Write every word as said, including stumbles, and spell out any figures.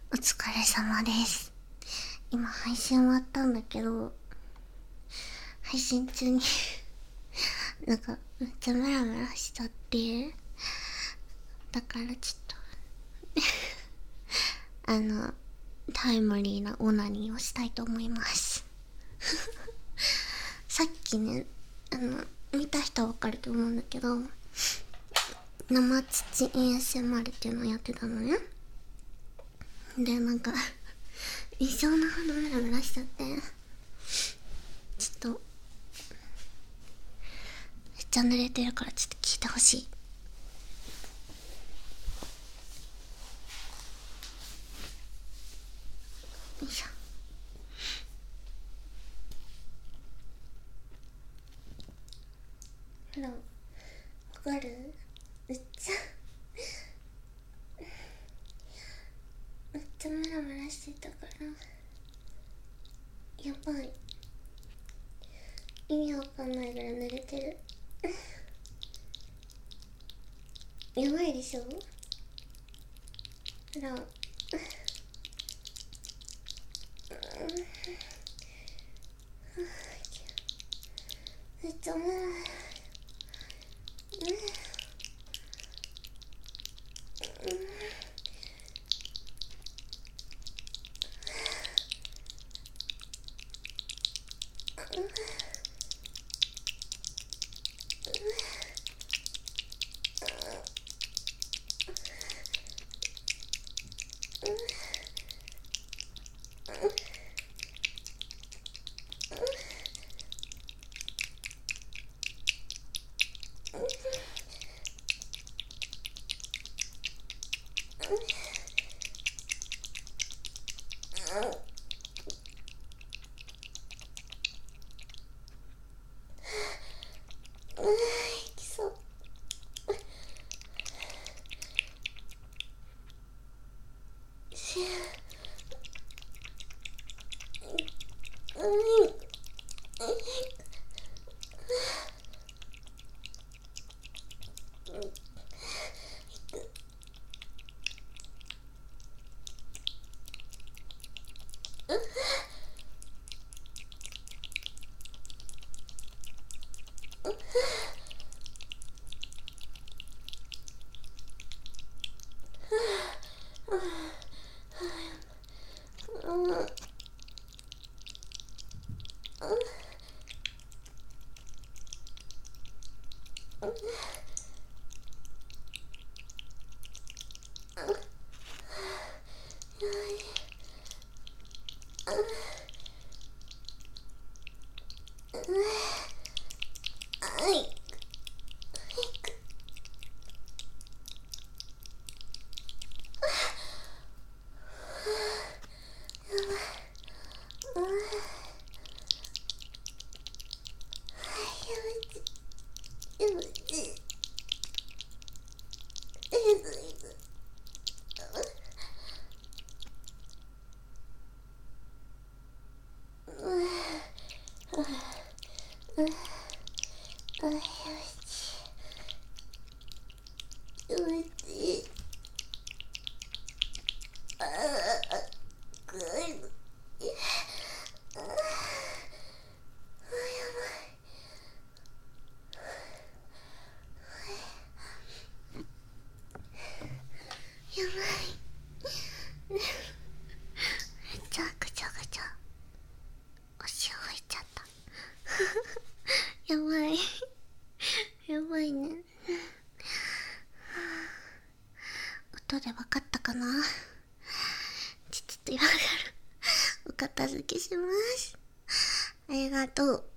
お疲れ様です。今配信終わったんだけど、配信中になんかめっちゃムラムラしちゃって、だからちょっとあのタイムリーなオナニーをしたいと思いますさっきね、あの見た人はわかると思うんだけど、生乳 エーエスエムアール っていうのをやってたのね。で、なんか異常なほどムラムラしちゃって、ちょっとめっちゃ濡れてるからちょっと聞いてほしい。よいしょ。ほら、わかる？めっちゃめっちゃムラムラしてたからやばい。意味わかんないぐらい濡れてるやばいでしょ。ほらめっちゃムラムラきそう。しうんやばいめちゃくちゃくちゃおし入っちゃったやばいやばいね。音でわかったかな。ちょっと今からお片付けします。ありがとう。